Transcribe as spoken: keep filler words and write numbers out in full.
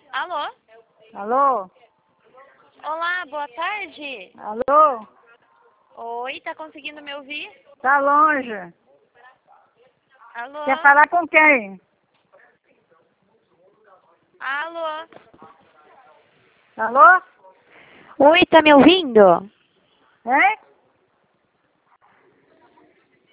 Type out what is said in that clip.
Alô? Alô? Olá, boa tarde. Alô? Oi, tá conseguindo me ouvir? Tá longe. Alô? Quer falar com quem? Alô? Alô? Oi, tá me ouvindo? Hein?